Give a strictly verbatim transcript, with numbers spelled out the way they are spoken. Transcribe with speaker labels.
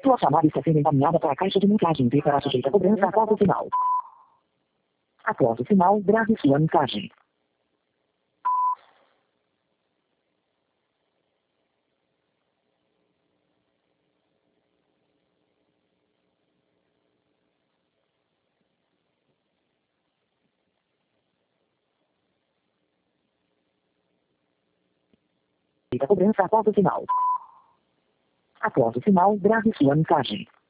Speaker 1: Sua chamada está sendo encaminhada para a caixa de mensagem e será sujeita a cobrança após o sinal. Após o sinal, grave sua mensagem. Sujeita a cobrança após o sinal. Após o sinal, grave sua mensagem.